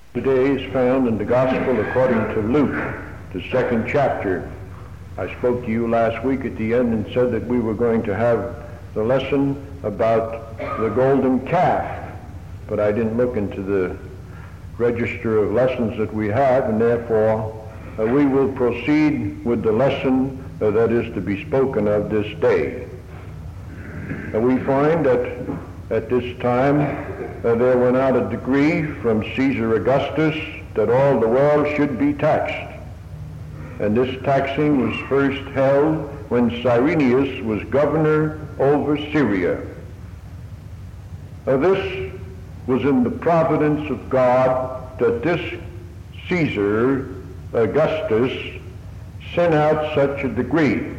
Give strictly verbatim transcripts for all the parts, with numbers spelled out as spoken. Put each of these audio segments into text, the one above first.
Today is found in the Gospel according to Luke, the second chapter. I spoke to you last week at the end and said that we were going to have the lesson about the golden calf, but I didn't look into the register of lessons that we have, and therefore uh, we will proceed with the lesson uh, that is to be spoken of this day. And we find that at this time uh, there went out a decree from Caesar Augustus that all the world should be taxed. And this taxing was first held when Cyrenius was governor over Syria. Uh, this was in the providence of God that this Caesar Augustus sent out such a decree.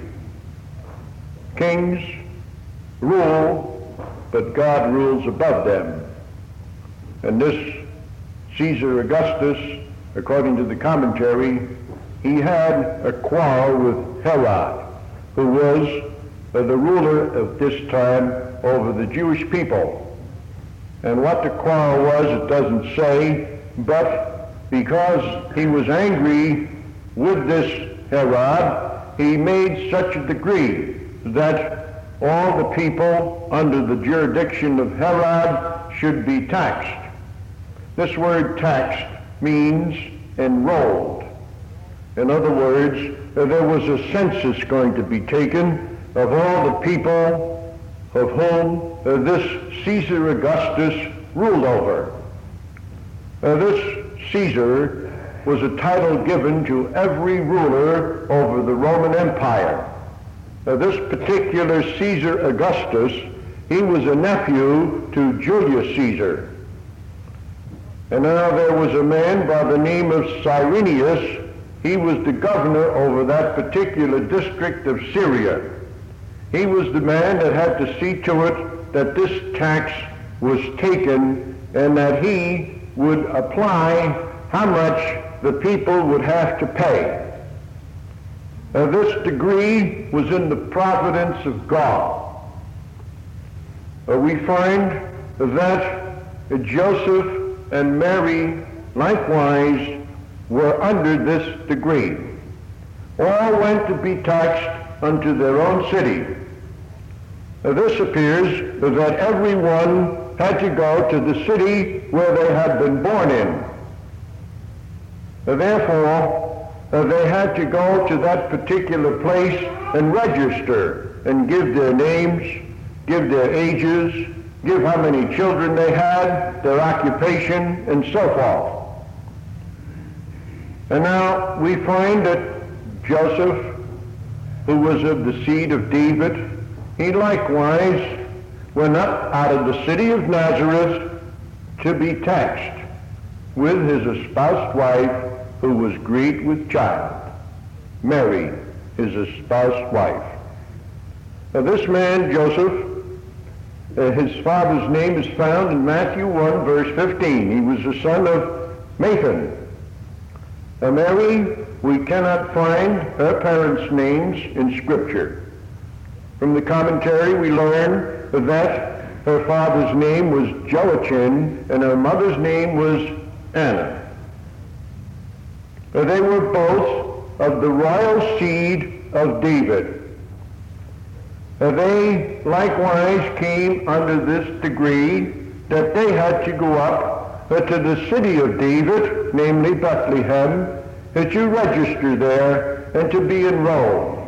Kings rule, but God rules above them. And this Caesar Augustus, according to the commentary, he had a quarrel with Herod, who was uh, the ruler of this time over the Jewish people. And what the quarrel was, it doesn't say, but because he was angry with this Herod, he made such a decree that all the people under the jurisdiction of Herod should be taxed. This word taxed means enrolled. In other words, uh, there was a census going to be taken of all the people of whom uh, this Caesar Augustus ruled over. Uh, this Caesar was a title given to every ruler over the Roman Empire. Uh, this particular Caesar Augustus, he was a nephew to Julius Caesar. And now there was a man by the name of Cyrenius. He was the governor over that particular district of Syria. He was the man that had to see to it that this tax was taken and that he would apply how much the people would have to pay. Now, this decree was in the providence of God. Uh, we find that Joseph and Mary likewise were under this decree. All went to be taxed unto their own city. Now, this appears that everyone had to go to the city where they had been born in. Now, therefore, uh, they had to go to that particular place and register and give their names, give their ages, give how many children they had, their occupation, and so forth. And now we find that Joseph, who was of the seed of David, he likewise went up out of the city of Nazareth to be taxed with his espoused wife, who was grieved with child. Mary, his espoused wife. Now this man, Joseph, Uh, his father's name is found in Matthew one, verse fifteen. He was the son of Mathan. Now, Mary, we cannot find her parents' names in Scripture. From the commentary, we learn that her father's name was Joachim and her mother's name was Anna. Now, they were both of the royal seed of David. Uh, they likewise came under this decree that they had to go up uh, to the city of David, namely Bethlehem, uh, to register there and to be enrolled.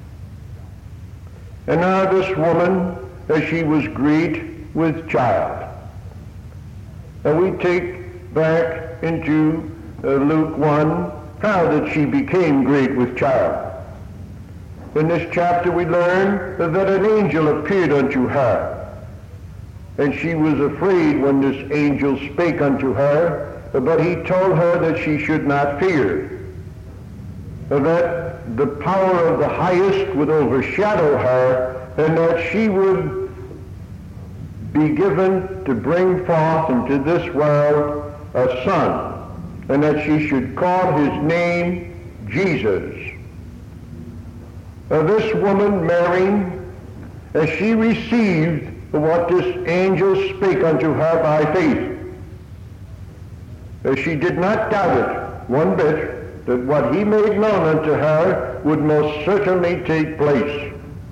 And now this woman, as uh, she was grieved with child. And we take back into uh, Luke one how that she became grieved with child. In this chapter we learn that an angel appeared unto her, and she was afraid when this angel spake unto her, but he told her that she should not fear, that the power of the highest would overshadow her, and that she would be given to bring forth into this world a son, and that she should call his name Jesus. Uh, this woman, Mary, as she received what this angel spake unto her by faith, Uh, she did not doubt it one bit that what he made known unto her would most certainly take place.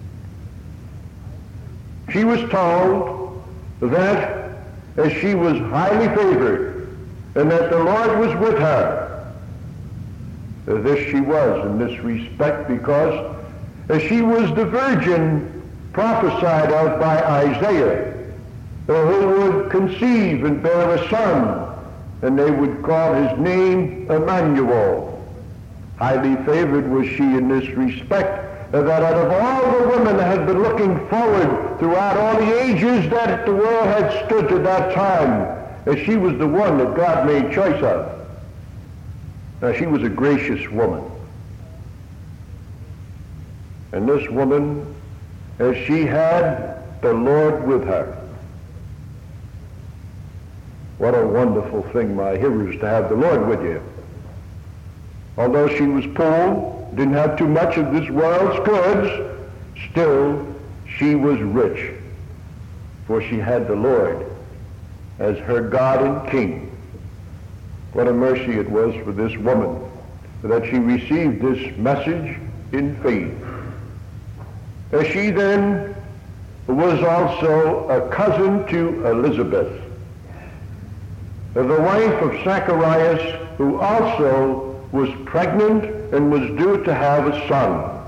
She was told that as she was highly favored and that the Lord was with her. Uh, this she was in this respect because uh, she was the virgin prophesied of by Isaiah, uh, who would conceive and bear a son, and they would call his name Emmanuel. Highly favored was she in this respect, uh, that out of all the women that had been looking forward throughout all the ages that the world had stood to that time, uh, she was the one that God made choice of. Now, she was a gracious woman. And this woman, as she had the Lord with her. What a wonderful thing, my hearers, to have the Lord with you. Although she was poor, didn't have too much of this world's goods, still she was rich, for she had the Lord as her God and King. What a mercy it was for this woman that she received this message in faith. As she then was also a cousin to Elizabeth, the wife of Zacharias, who also was pregnant and was due to have a son.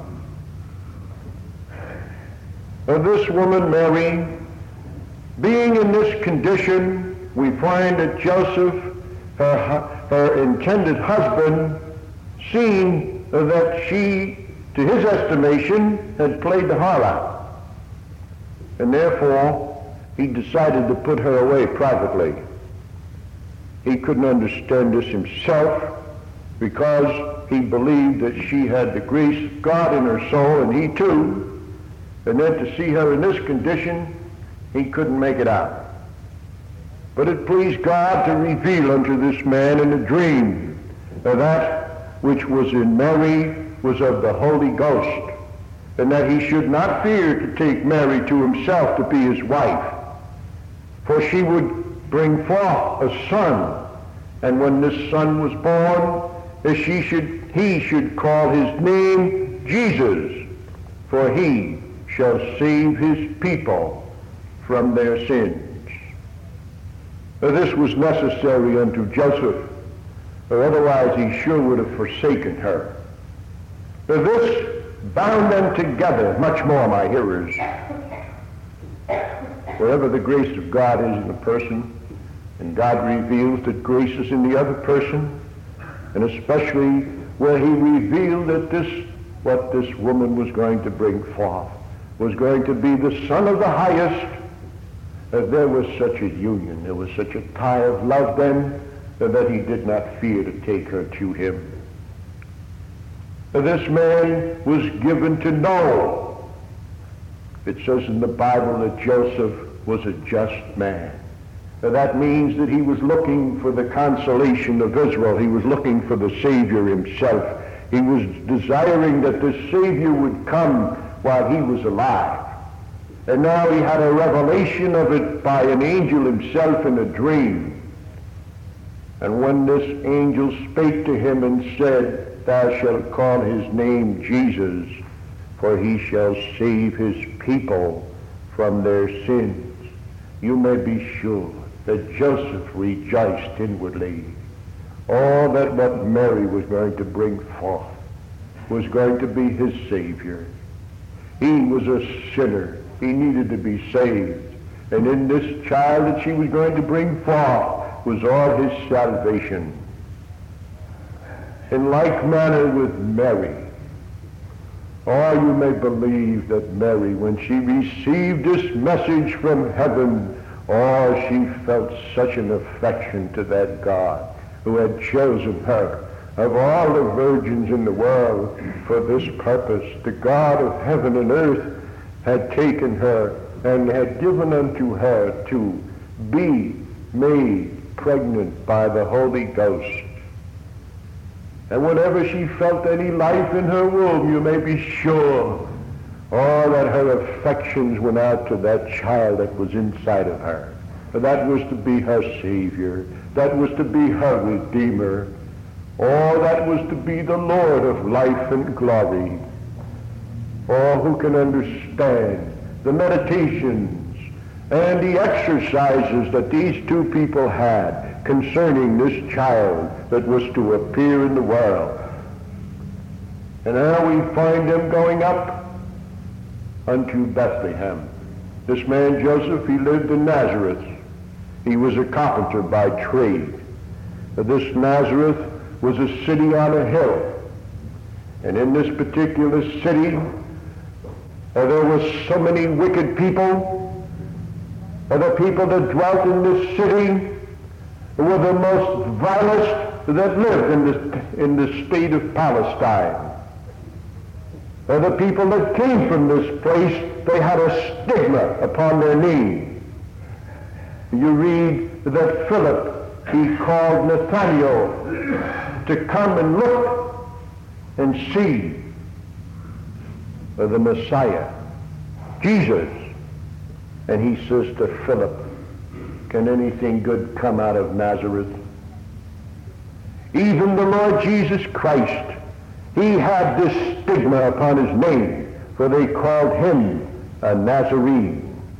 And this woman, Mary, being in this condition, we find that Joseph, her, her intended husband, seeing that she, to his estimation, had played the harlot. And therefore, he decided to put her away privately. He couldn't understand this himself because he believed that she had the grace of God in her soul, and he too. And then to see her in this condition, he couldn't make it out. But it pleased God to reveal unto this man in a dream that that which was in Mary was of the Holy Ghost, and that he should not fear to take Mary to himself to be his wife, for she would bring forth a son, and when this son was born, she should, he should call his name Jesus, for he shall save his people from their sins. Now, this was necessary unto Joseph, or otherwise he sure would have forsaken her. Now, this bound them together much more, my hearers. Wherever the grace of God is in a person, and God reveals that grace is in the other person, and especially where he revealed that this, what this woman was going to bring forth, was going to be the Son of the Highest, that there was such a union, there was such a tie of love then, that he did not fear to take her to him. This man was given to know. It says in the Bible that Joseph was a just man. That means that he was looking for the consolation of Israel. He was looking for the Savior himself. He was desiring that the Savior would come while he was alive. And now he had a revelation of it by an angel himself in a dream. And when this angel spake to him and said, "Thou shalt call his name Jesus, for he shall save his people from their sins," you may be sure that Joseph rejoiced inwardly. All that what Mary was going to bring forth was going to be his Savior. He was a sinner. He needed to be saved. And in this child that she was going to bring forth was all his salvation. In like manner with Mary, oh, you may believe that Mary, when she received this message from heaven, oh, she felt such an affection to that God who had chosen her of all the virgins in the world for this purpose. The God of heaven and earth had taken her and had given unto her to be made pregnant by the Holy Ghost. And whenever she felt any life in her womb, you may be sure, oh, that her affections went out to that child that was inside of her. For that was to be her Savior. that was to be her Redeemer, or that was to be the Lord of life and glory. Or who can understand the meditations and the exercises that these two people had concerning this child that was to appear in the world? And now we find them going up unto Bethlehem. This man Joseph, he lived in Nazareth. He was a carpenter by trade. This Nazareth was a city on a hill. And in this particular city, uh, there were so many wicked people. Uh, the people that dwelt in this city were the most vilest that lived in the, in the state of Palestine. Uh, the people that came from this place, they had a stigma upon their name. You read that Philip, he called Nathanael to come and look and see the Messiah, Jesus. And he says to Philip, can anything good come out of Nazareth? Even the Lord Jesus Christ, he had this stigma upon his name, for they called him a Nazarene.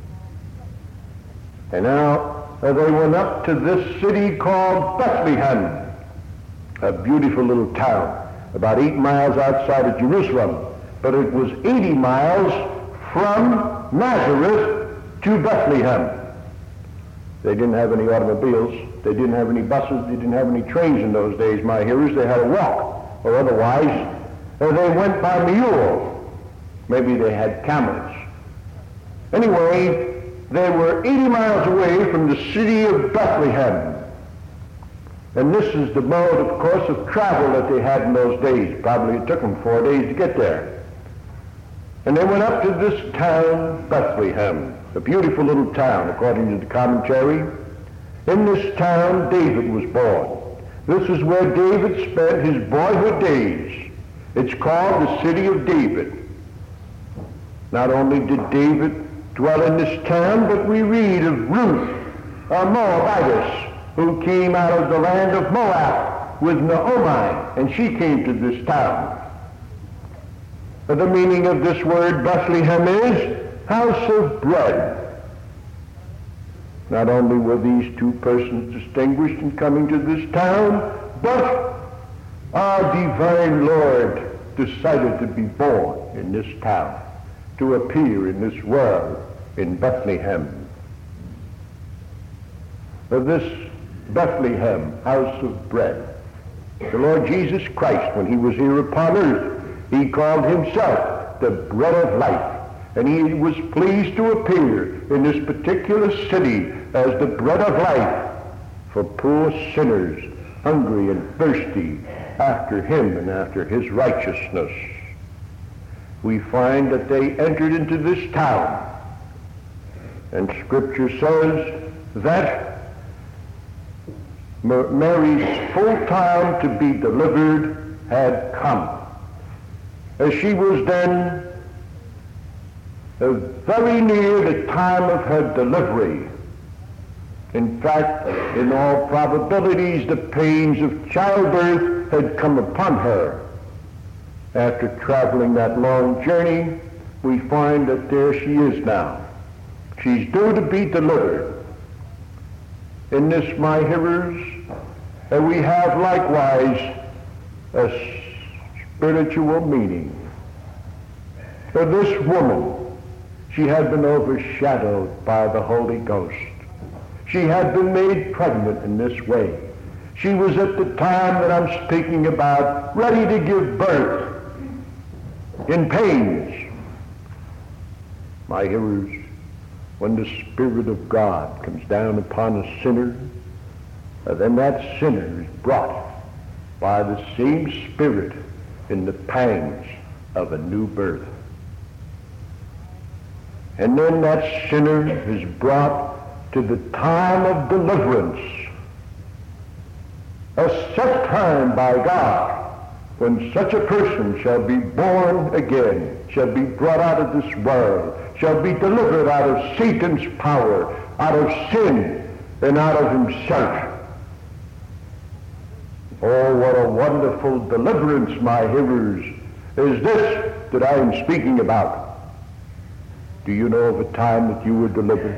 And now uh, they went up to this city called Bethlehem, a beautiful little town, about eight miles outside of Jerusalem. But it was eighty miles from Nazareth to Bethlehem. They didn't have any automobiles. They didn't have any buses. They didn't have any trains in those days, my hearers. They had to walk, or otherwise uh, they went by mule. Maybe they had camels. Anyway, they were eighty miles away from the city of Bethlehem. And this is the mode, of course, of travel that they had in those days. Probably it took them four days to get there. And they went up to this town, Bethlehem, a beautiful little town, according to the commentary. In this town, David was born. This is where David spent his boyhood days. It's called the City of David. Not only did David dwell in this town, but we read of Ruth, a Moabitess, who came out of the land of Moab with Naomi, and she came to this town. The meaning of this word Bethlehem is house of bread. Not only were these two persons distinguished in coming to this town, but our divine Lord decided to be born in this town, to appear in this world in Bethlehem. Of this Bethlehem, house of bread, the Lord Jesus Christ, when he was here upon earth, he called himself the bread of life, and he was pleased to appear in this particular city as the bread of life for poor sinners, hungry and thirsty after him and after his righteousness. We find that they entered into this town, and Scripture says that Mary's full time to be delivered had come. As she was then uh, very near the time of her delivery. In fact, in all probabilities, the pains of childbirth had come upon her. After traveling that long journey, we find that there she is now. She's due to be delivered. In this, my hearers, uh, we have likewise a spiritual meaning. For this woman, she had been overshadowed by the Holy Ghost. She had been made pregnant in this way. She was at the time that I'm speaking about ready to give birth, in pains. My hearers, when the Spirit of God comes down upon a sinner, uh, then that sinner is brought by the same Spirit in the pangs of a new birth. And then that sinner is brought to the time of deliverance, a set time by God when such a person shall be born again, shall be brought out of this world, shall be delivered out of Satan's power, out of sin, and out of himself. Oh, what a wonderful deliverance, my hearers, is this that I am speaking about. Do you know of a time that you were delivered?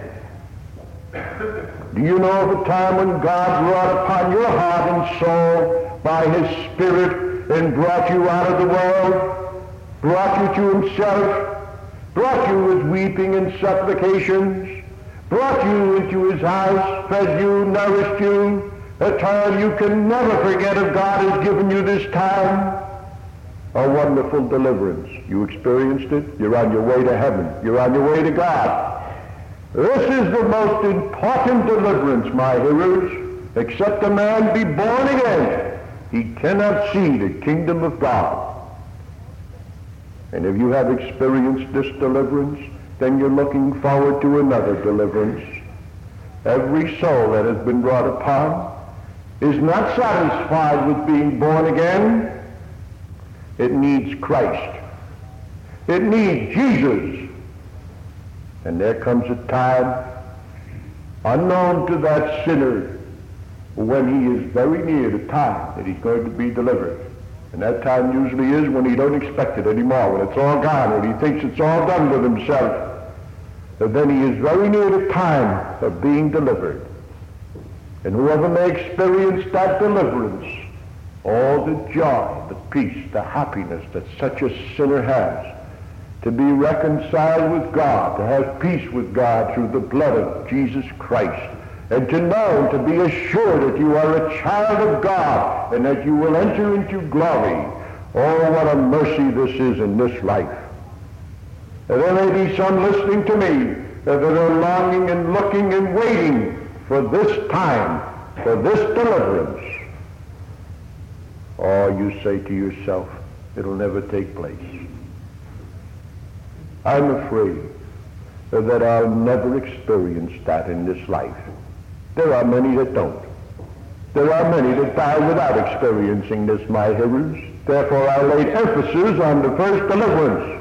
Do you know of a time when God wrought upon your heart and soul by his Spirit and brought you out of the world, brought you to himself, brought you with weeping and supplications, brought you into his house, fed you, nourished you, a time you can never forget if God has given you this time? A wonderful deliverance. You experienced it. You're on your way to heaven. You're on your way to God. This is the most important deliverance, my hearers. Except a man be born again, he cannot see the kingdom of God. And if you have experienced this deliverance, then you're looking forward to another deliverance. Every soul that has been wrought upon is not satisfied with being born again. It needs Christ. It needs Jesus. And there comes a time, unknown to that sinner, when he is very near the time that he's going to be delivered. And that time usually is when he don't expect it anymore, when it's all gone, when he thinks it's all done with himself. But then he is very near the time of being delivered. And whoever may experience that deliverance, all the joy, the peace, the happiness that such a sinner has, to be reconciled with God, to have peace with God through the blood of Jesus Christ, and to know, to be assured that you are a child of God and that you will enter into glory. Oh, what a mercy this is in this life. And there may be some listening to me that are longing and looking and waiting for this time, for this deliverance. Oh, you say to yourself, it'll never take place. I'm afraid that I'll never experience that in this life. There are many that don't. There are many that die without experiencing this, my hearers. Therefore, I laid emphasis on the first deliverance.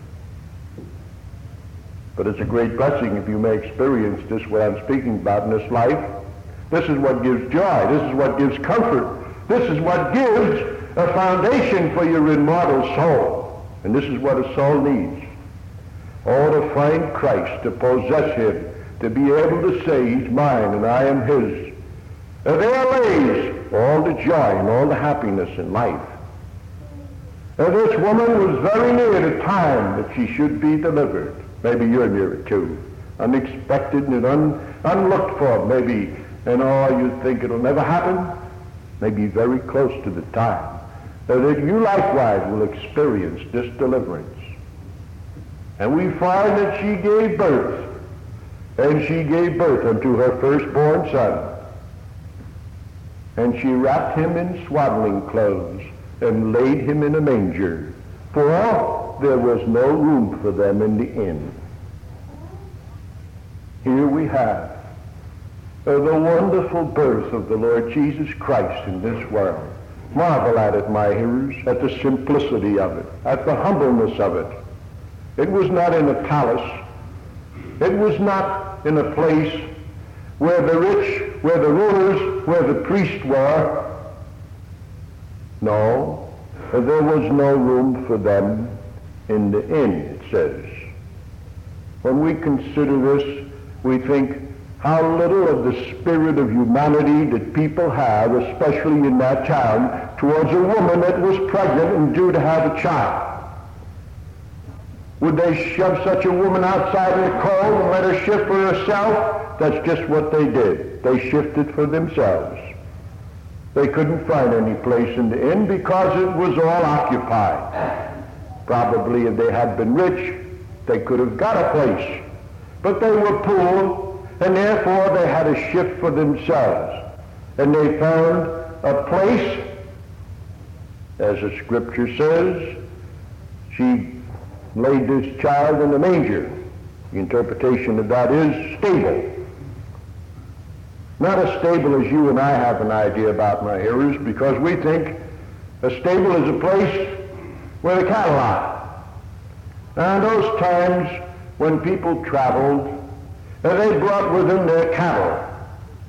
But it's a great blessing if you may experience this, what I'm speaking about in this life. This is what gives joy. This is what gives comfort. This is what gives a foundation for your immortal soul. And this is what a soul needs. Oh, to find Christ, to possess him, to be able to say he's mine and I am his. And there lays all the joy and all the happiness in life. And this woman was very near the time that she should be delivered. Maybe you're near it too. Unexpected and un, unlooked for, maybe. And oh, you think it'll never happen? Maybe very close to the time that you likewise will experience this deliverance. And we find that she gave birth, and she gave birth unto her firstborn son. And she wrapped him in swaddling clothes and laid him in a manger, for there was no room for them in the inn. Here we have uh, the wonderful birth of the Lord Jesus Christ in this world. Marvel at it, my hearers, at the simplicity of it, at the humbleness of it. It was not in a palace. It was not in a place where the rich, where the rulers, where the priests were. No, there was no room for them in the inn, it says. When we consider this, we think how little of the spirit of humanity that people have, especially in that town, towards a woman that was pregnant and due to have a child. Would they shove such a woman outside in the cold and let her shift for herself? That's just what they did. They shifted for themselves. They couldn't find any place in the inn because it was all occupied. Probably if they had been rich, they could have got a place. But they were poor, and therefore they had to shift for themselves. And they found a place, as the scripture says, she laid this child in a manger. The interpretation of that is stable. Not as stable as you and I have an idea about, my hearers, because we think a stable is a place where the cattle are. Now, in those times when people traveled, they brought with them their cattle.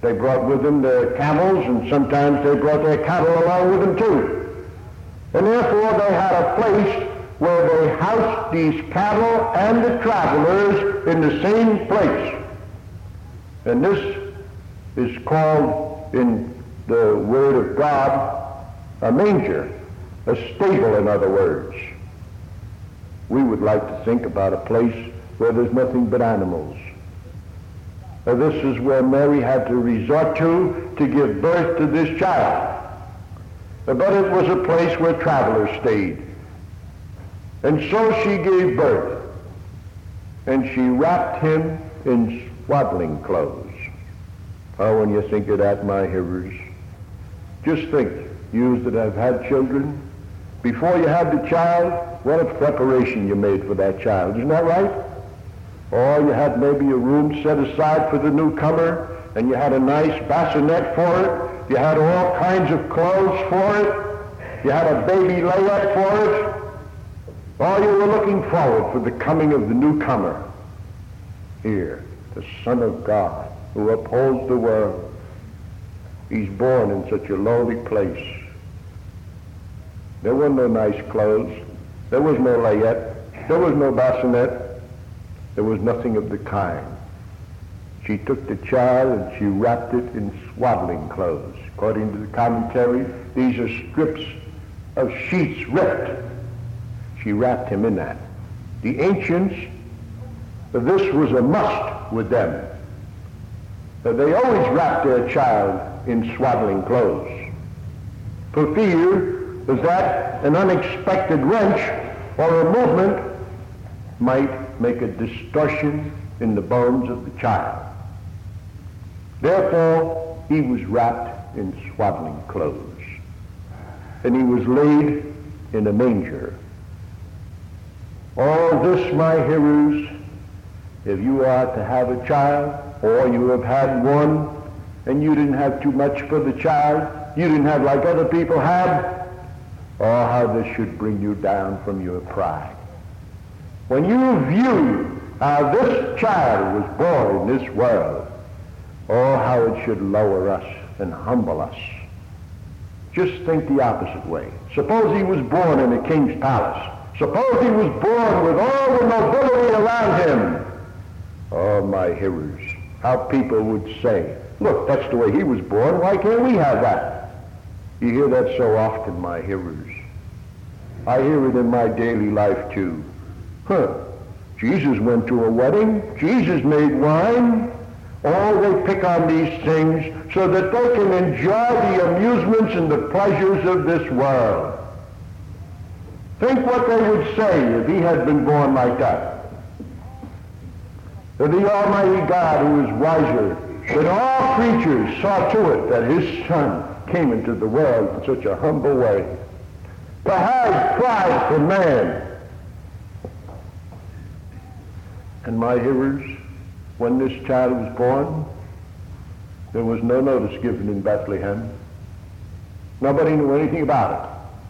They brought with them their camels, and sometimes they brought their cattle along with them too. And therefore they had a place where they housed these cattle and the travelers in the same place. And this is called in the Word of God a manger, a stable, in other words. We would like to think about a place where there's nothing but animals. Now, this is where Mary had to resort to to give birth to this child. But it was a place where travelers stayed. And so she gave birth, and she wrapped him in swaddling clothes. Oh, when you think of that, my hearers, just think, you that have had children, before you had the child, what a preparation you made for that child. Isn't that right? Or you had maybe a room set aside for the newcomer, and you had a nice bassinet for it. You had all kinds of clothes for it. You had a baby layup for it. Or you were looking forward for the coming of the newcomer. Here, the Son of God, who upholds the world. He's born in such a lowly place. There were no nice clothes. There was no layette. There was no bassinet. There was nothing of the kind. She took the child and she wrapped it in swaddling clothes. According to the commentary, these are strips of sheets ripped. She wrapped him in that. The ancients, this was a must with them. They always wrapped their child in swaddling clothes, for fear that an unexpected wrench or a movement might make a distortion in the bones of the child. Therefore, he was wrapped in swaddling clothes, and he was laid in a manger. All this, my hearers, if you are to have a child, or you have had one, and you didn't have too much for the child, you didn't have like other people had, oh, how this should bring you down from your pride. When you view how this child was born in this world, oh, how it should lower us and humble us. Just think the opposite way. Suppose he was born in a king's palace. Suppose he was born with all the nobility around him. Oh, my hearers, how people would say, look, that's the way he was born. Why can't we have that? You hear that so often, my hearers. I hear it in my daily life, too. Huh, Jesus went to a wedding. Jesus made wine. Oh, they pick on these things so that they can enjoy the amusements and the pleasures of this world. Think what they would say if he had been born like that. That the Almighty God, who is wiser than all creatures, saw to it that his Son came into the world in such a humble way, to hide pride from man. And my hearers, when this child was born, there was no notice given in Bethlehem. Nobody knew anything about it.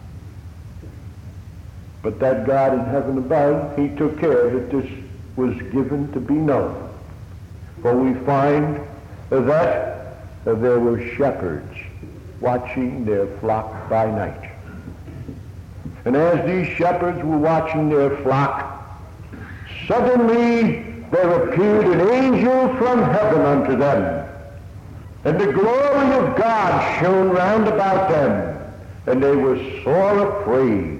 But that God in heaven above, he took care that this was given to be known. For we find that there were shepherds watching their flock by night. And as these shepherds were watching their flock, suddenly there appeared an angel from heaven unto them, and the glory of God shone round about them, and they were sore afraid.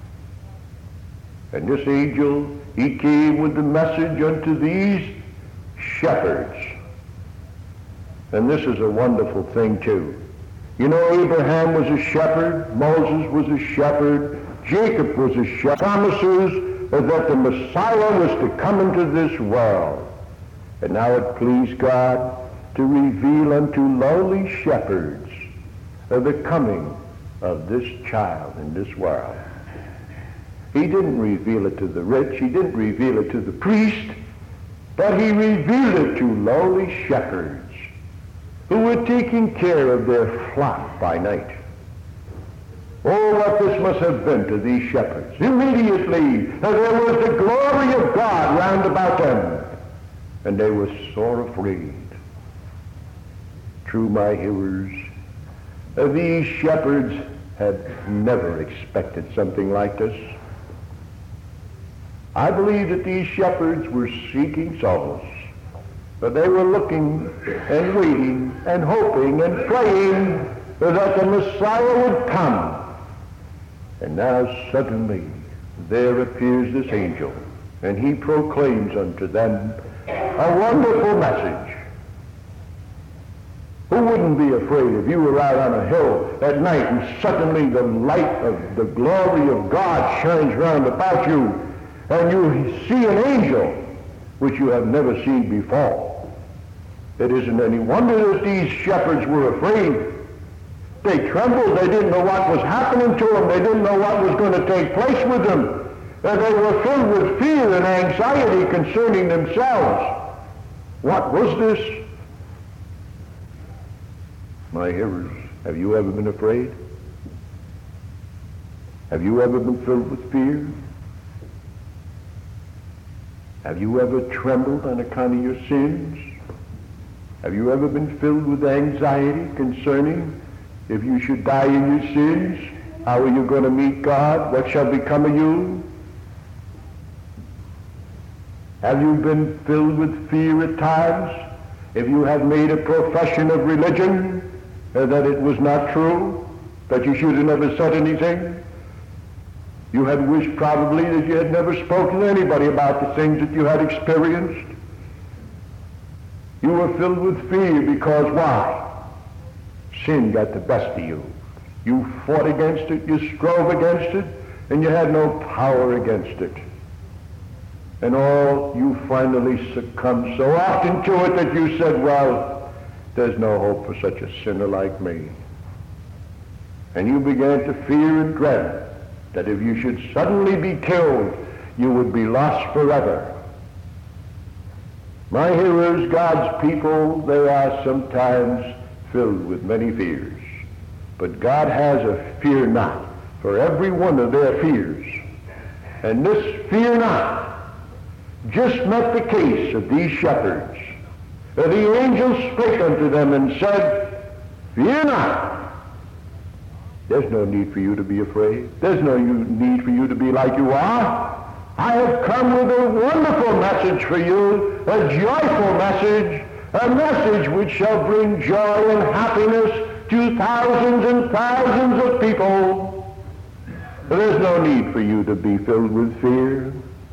And this angel, he came with the message unto these shepherds. And this is a wonderful thing too. You know, Abraham was a shepherd, Moses was a shepherd, Jacob was a shepherd. Promises that the Messiah was to come into this world. And now it pleased God to reveal unto lowly shepherds the coming of this child in this world. He didn't reveal it to the rich, he didn't reveal it to the priest, but he revealed it to lowly shepherds who were taking care of their flock by night. Oh, what this must have been to these shepherds. Immediately there was the glory of God round about them, and they were sore afraid. True, my hearers, uh, these shepherds had never expected something like this. I believe that these shepherds were seeking souls, but they were looking and waiting and hoping and praying that the Messiah would come. And now suddenly there appears this angel, and he proclaims unto them a wonderful message. Who wouldn't be afraid if you were out on a hill at night and suddenly the light of the glory of God shines round about you, and you see an angel which you have never seen before? It isn't any wonder that these shepherds were afraid. They trembled. They didn't know what was happening to them. They didn't know what was going to take place with them. And they were filled with fear and anxiety concerning themselves. What was this? My hearers, have you ever been afraid? Have you ever been filled with fear? Have you ever trembled on account of your sins? Have you ever been filled with anxiety concerning if you should die in your sins? How are you going to meet God? What shall become of you? Have you been filled with fear at times? If you have made a profession of religion, uh, that it was not true, that you should have never said anything? You had wished probably that you had never spoken to anybody about the things that you had experienced. You were filled with fear because why? Sin got the best of you. You fought against it, you strove against it, and you had no power against it. And all you finally succumbed so often to it that you said, well, there's no hope for such a sinner like me. And you began to fear and dread that if you should suddenly be killed, you would be lost forever. My hearers, God's people, they are sometimes filled with many fears. But God has a fear not for every one of their fears. And this fear not just met the case of these shepherds. The angel spake unto them and said, fear not. There's no need for you to be afraid. There's no need for you to be like you are. I have come with a wonderful message for you, a joyful message, a message which shall bring joy and happiness to thousands and thousands of people. There's no need for you to be filled with fear.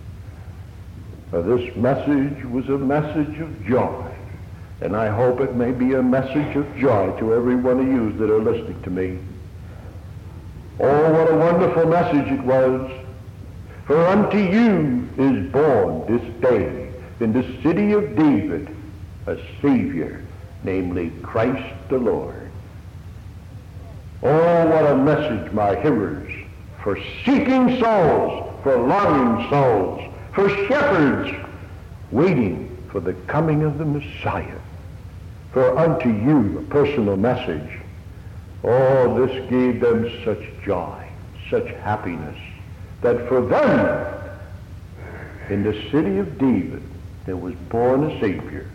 This message was a message of joy, and I hope it may be a message of joy to every one of you that are listening to me. Oh, what a wonderful message it was. For unto you is born this day in the city of David a Savior, namely Christ the Lord. Oh, what a message, my hearers, for seeking souls, for longing souls, for shepherds waiting for the coming of the Messiah. For unto you a personal message. Oh, this gave them such joy, such happiness, that for them, in the city of David, there was born a Savior.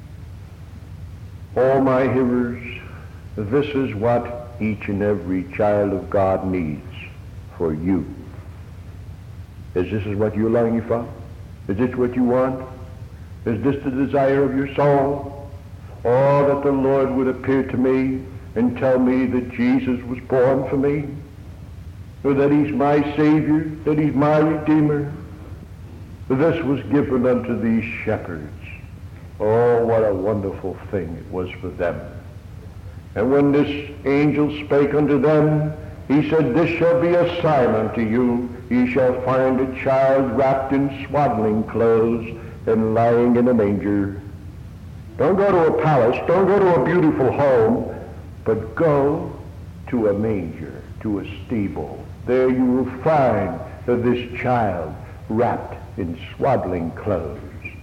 Oh, my hearers, this is what each and every child of God needs for you. Is this is what you're longing for? Is this what you want? Is this the desire of your soul? Oh, that the Lord would appear to me and tell me that Jesus was born for me, or that he's my Savior, that he's my Redeemer. This was given unto these shepherds. Oh, what a wonderful thing it was for them. And when this angel spake unto them, he said, this shall be a sign unto you. Ye shall find a child wrapped in swaddling clothes and lying in a manger. Don't go to a palace, don't go to a beautiful home, but go to a manger, to a stable. There you will find this child wrapped in swaddling clothes.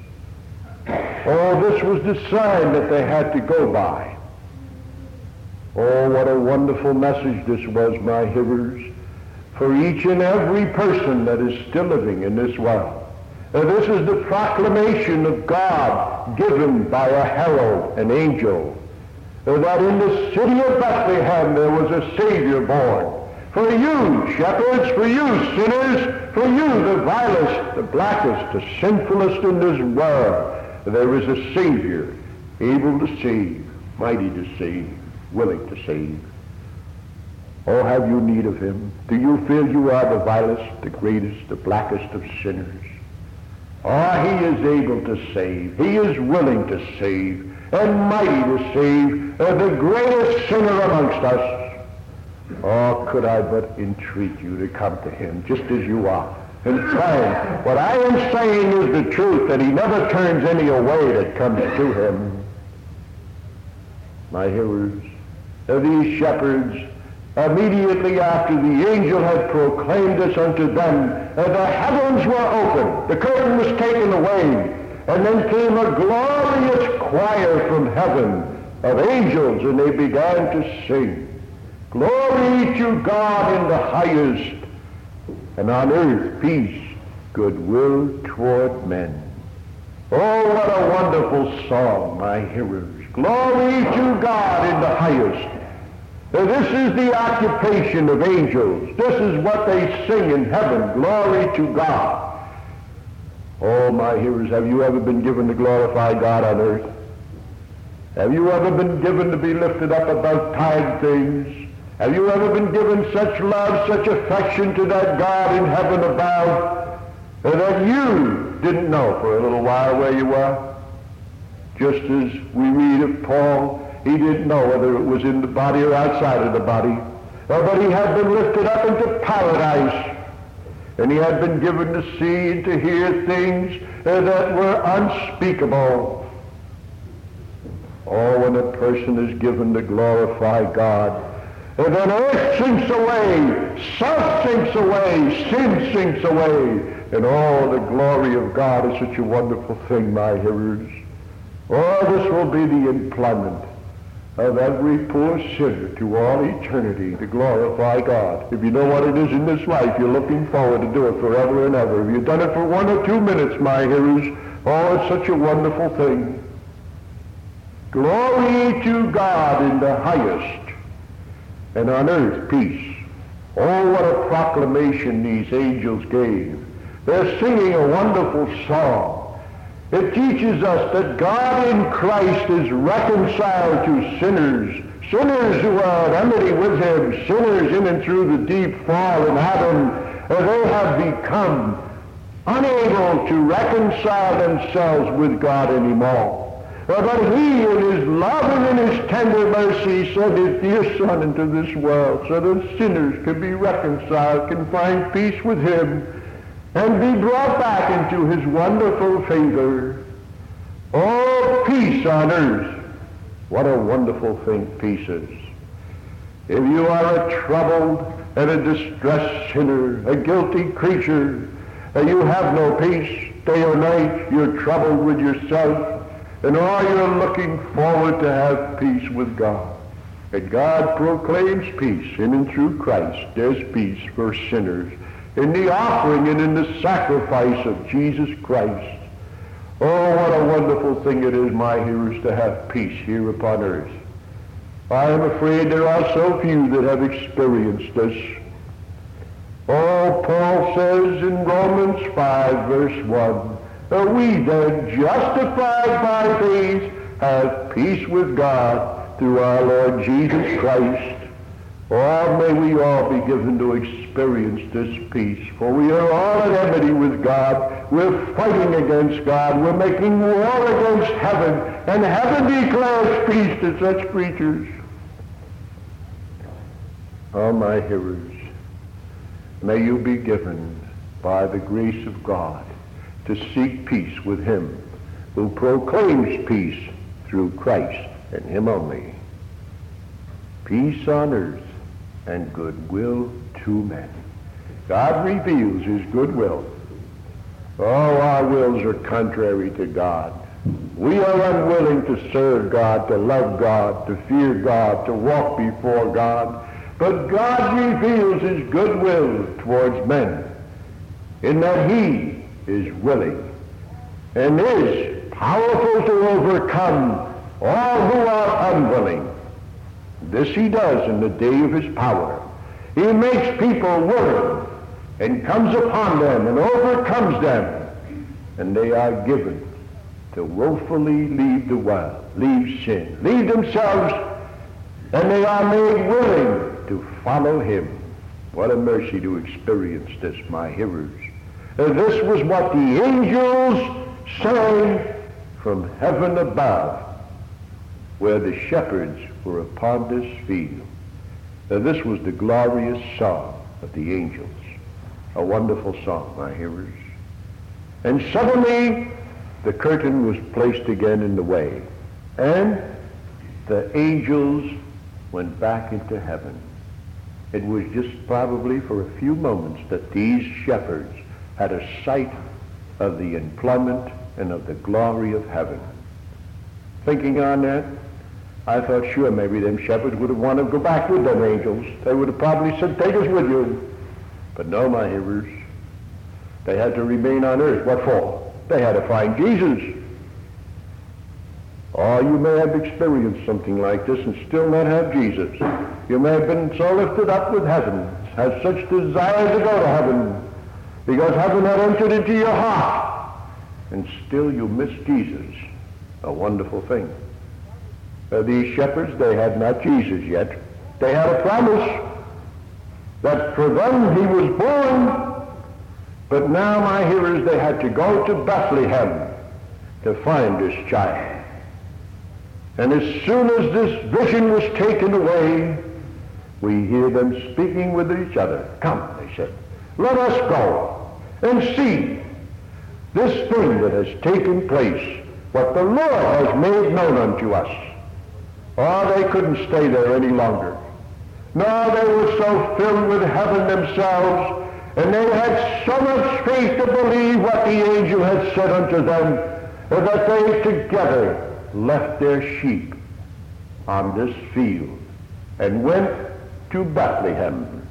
Oh, this was the sign that they had to go by. Oh, what a wonderful message this was, my hearers, for each and every person that is still living in this world. And this is the proclamation of God given by a herald, an angel, that in the city of Bethlehem there was a Savior born. For you, shepherds, for you, sinners, for you, the vilest, the blackest, the sinfulest in this world, there is a Savior able to save, mighty to save, willing to save. Oh, have you need of him? Do you feel you are the vilest, the greatest, the blackest of sinners? Oh, he is able to save. He is willing to save and mighty to save uh, the greatest sinner amongst us. Oh, could I but entreat you to come to him just as you are. And find what I am saying is the truth, that he never turns any away that comes to him. My hearers, uh, these shepherds, immediately after the angel had proclaimed this unto them, uh, the heavens were opened, the curtain was taken away, and then came a glorious choir from heaven of angels, and they began to sing, Glory to God in the highest, and on earth peace, goodwill toward men. Oh, what a wonderful song, my hearers. Glory to God in the highest. Now, this is the occupation of angels. This is what they sing in heaven. Glory to God. Oh, my hearers, have you ever been given to glorify God on earth? Have you ever been given to be lifted up above time things? Have you ever been given such love, such affection to that God in heaven above, that you didn't know for a little while where you were? Just as we read of Paul, he didn't know whether it was in the body or outside of the body, but he had been lifted up into paradise, and he had been given to see and to hear things that were unspeakable. Oh, when a person is given to glorify God, and then earth sinks away, self sinks away, sin sinks away, and all the glory of God is such a wonderful thing, my hearers. Oh, this will be the employment of every poor sinner to all eternity, to glorify God. If you know what it is in this life, you're looking forward to do it forever and ever. If you've done it for one or two minutes, my hearers, oh, it's such a wonderful thing. Glory to God in the highest, and on earth peace. Oh, what a proclamation these angels gave. They're singing a wonderful song. It teaches us that God in Christ is reconciled to sinners, sinners who are at enmity with him, sinners in and through the deep fall in Adam. They have become unable to reconcile themselves with God anymore. But he, in his love and in his tender mercy, sent his dear Son into this world so that sinners can be reconciled, can find peace with him, and be brought back into his wonderful favor. Oh, peace on earth. What a wonderful thing peace is. If you are a troubled and a distressed sinner, a guilty creature, and you have no peace, day or night, you're troubled with yourself, and all you're looking forward to have peace with God. And God proclaims peace in and through Christ. There's peace for sinners in the offering and in the sacrifice of Jesus Christ. Oh, what a wonderful thing it is, my hearers, to have peace here upon earth. I am afraid there are so few that have experienced this. Oh, Paul says in Romans five, verse one, that we then, justified by faith, have peace with God through our Lord Jesus Christ. Oh, may we all be given to experience this peace, for we are all at enmity with God. We're fighting against God. We're making war against heaven, and heaven declares peace to such creatures. Oh, my hearers, may you be given by the grace of God to seek peace with him who proclaims peace through Christ and him only. Peace on earth and goodwill to men. God reveals his goodwill. Oh, our wills are contrary to God. We are unwilling to serve God, to love God, to fear God, to walk before God. But God reveals his goodwill towards men in that he is willing and is powerful to overcome all who are unwilling. This he does in the day of his power. He makes people willing and comes upon them and overcomes them, and they are given to willfully leave the world, leave sin, leave themselves, and they are made willing to follow him. What a mercy to experience this, my hearers. Uh, this was what the angels sang from heaven above, where the shepherds were upon this field. Uh, this was the glorious song of the angels. A wonderful song, my hearers. And suddenly the curtain was placed again in the way, and the angels went back into heaven. It was just probably for a few moments that these shepherds had a sight of the employment and of the glory of heaven. Thinking on that, I thought, sure, maybe them shepherds would have wanted to go back with them angels. They would have probably said, take us with you. But no, my hearers, they had to remain on earth. What for? They had to find Jesus. Or you may have experienced something like this and still not have Jesus. You may have been so lifted up with heaven, have such desire to go to heaven, because heaven had entered into your heart, and still you miss Jesus. A wonderful thing. Uh, these shepherds, they had not Jesus yet. They had a promise that for them he was born, but now, my hearers, they had to go to Bethlehem to find this child. And as soon as this vision was taken away, we hear them speaking with each other. Come, they said, let us go and see this thing that has taken place, what the Lord has made known unto us. Oh, they couldn't stay there any longer. No, they were so filled with heaven themselves, and they had so much faith to believe what the angel had said unto them, that they together left their sheep on this field and went to Bethlehem.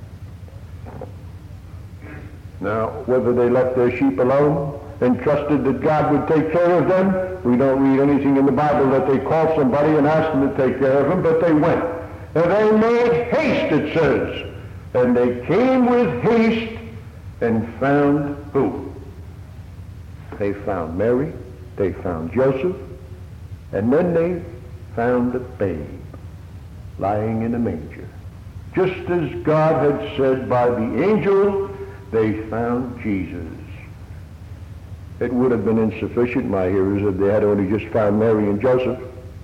Now, whether they left their sheep alone and trusted that God would take care of them, we don't read anything in the Bible that they called somebody and asked them to take care of them, but they went. And they made haste, it says. And they came with haste and found who? They found Mary, they found Joseph, and then they found the babe lying in a manger. Just as God had said by the angel, they found Jesus. It would have been insufficient, my hearers, if they had only just found Mary and Joseph.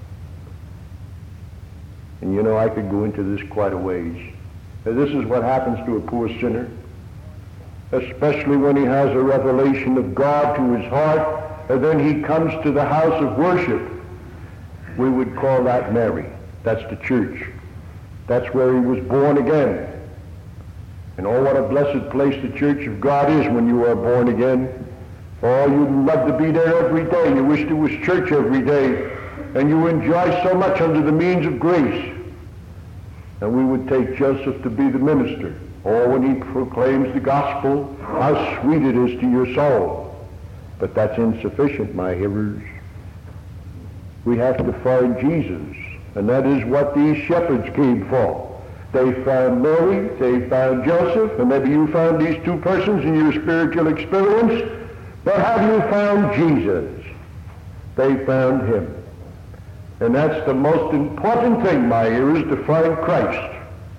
And you know, I could go into this quite a ways. This is what happens to a poor sinner, especially when he has a revelation of God to his heart, and then he comes to the house of worship. We would call that Mary. That's the church. That's where he was born again. And oh, what a blessed place the church of God is when you are born again. Oh, you'd love to be there every day. You wish there was church every day. And you enjoy so much under the means of grace. And we would take Joseph to be the minister. Oh, when he proclaims the gospel, how sweet it is to your soul. But that's insufficient, my hearers. We have to find Jesus. And that is what these shepherds came for. They found Mary, they found Joseph, and maybe you found these two persons in your spiritual experience. But have you found Jesus? They found him. And that's the most important thing, my ears, to find Christ.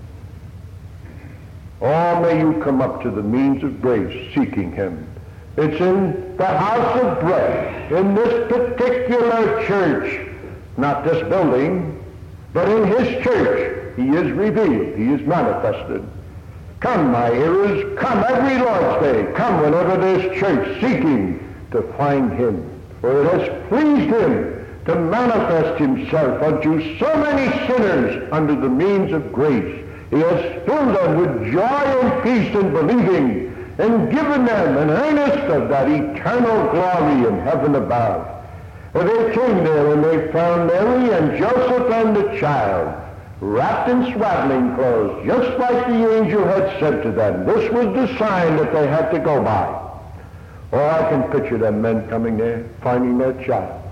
Oh, may you come up to the means of grace seeking him. It's in the house of bread, in this particular church, not this building, but in his church, he is revealed, he is manifested. Come, my hearers, come every Lord's Day, come whenever there's church, seeking to find him. For it has pleased him to manifest himself unto so many sinners under the means of grace. He has filled them with joy and peace in believing, and given them an earnest of that eternal glory in heaven above. And they came there and they found Mary and Joseph and the child, wrapped in swaddling clothes, just like the angel had said to them. This was the sign that they had to go by. Oh, I can picture them men coming there, finding their child,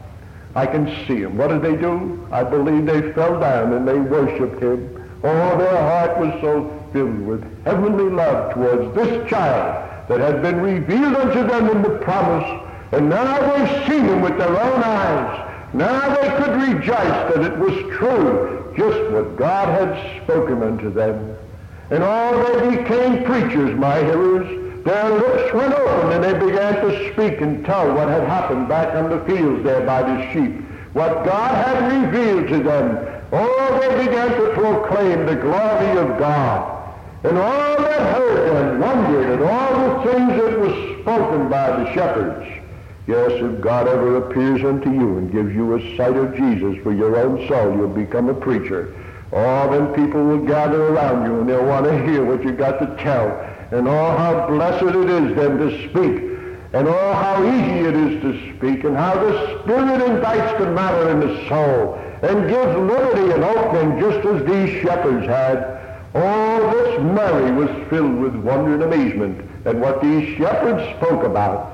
I can see them. What did they do? I believe they fell down and they worshiped him. Oh, their heart was so filled with heavenly love towards this child that had been revealed unto them in the promise, and now they've seen him with their own eyes. Now they could rejoice that it was true, just what God had spoken unto them. And all they became preachers, my hearers. Their lips went open and they began to speak and tell what had happened back on the fields there by the sheep. What God had revealed to them. Oh, they began to proclaim the glory of God. And all that heard them wondered at all the things that was spoken by the shepherds. Yes, if God ever appears unto you and gives you a sight of Jesus for your own soul, you'll become a preacher. All then people will gather around you and they'll want to hear what you got to tell. And oh, how blessed it is then to speak. And oh, how easy it is to speak. And how the Spirit indicts the matter in the soul and gives liberty and opening just as these shepherds had. Oh, this Mary was filled with wonder and amazement at what these shepherds spoke about.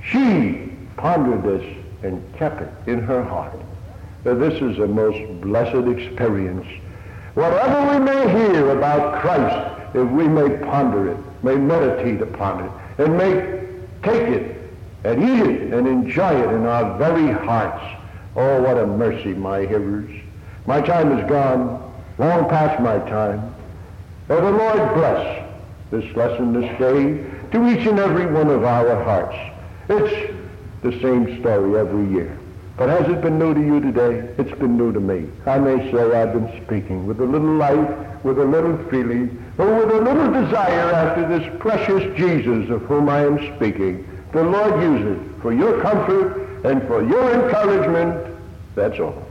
She pondered this and kept it in her heart. Now, this is a most blessed experience. Whatever we may hear about Christ, if we may ponder it, may meditate upon it, and may take it and eat it and enjoy it in our very hearts. Oh, what a mercy, my hearers. My time is gone, long past my time. Oh, the Lord bless this lesson this day to each and every one of our hearts. It's the same story every year. But has it been new to you today? It's been new to me. I may say I've been speaking with a little life, with a little feeling, or with a little desire after this precious Jesus of whom I am speaking. The Lord use it for your comfort and for your encouragement. That's all.